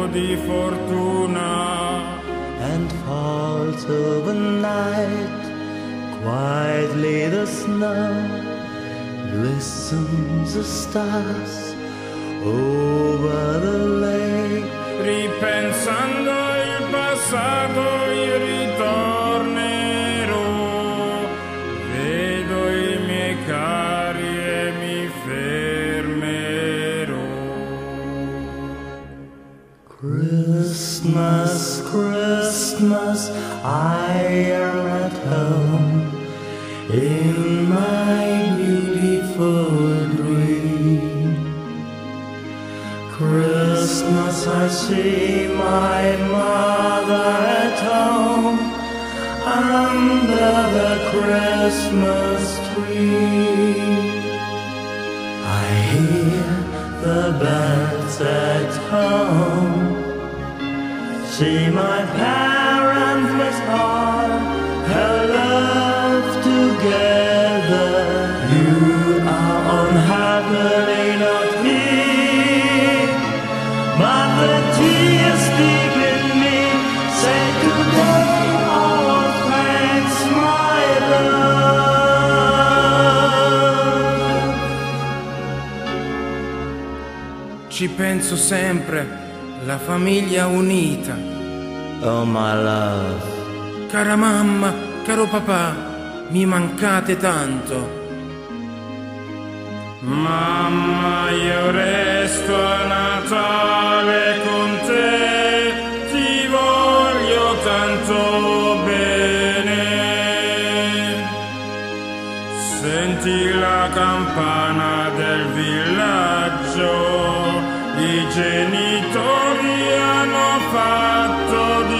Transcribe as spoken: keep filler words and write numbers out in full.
di fortuna. And fall to the night, quietly the snow glistens the stars over the lake. Ripensando il passato io ritornerò, vedo i miei cari e mi fermerò. Christmas, Christmas, I am at home in my beautiful dream. Christmas, I see my mother at home under the Christmas tree. I hear the birds at home, see my parents with all her love together. You are unhappily not here, but the tears deep in me say today all thanks my love. Ci penso sempre, la famiglia unita. Oh my love. Cara mamma, caro papà, mi mancate tanto. Mamma, io resto a Natale con te, ti voglio tanto bene. Senti la campana del villaggio, i genitori hanno fatto di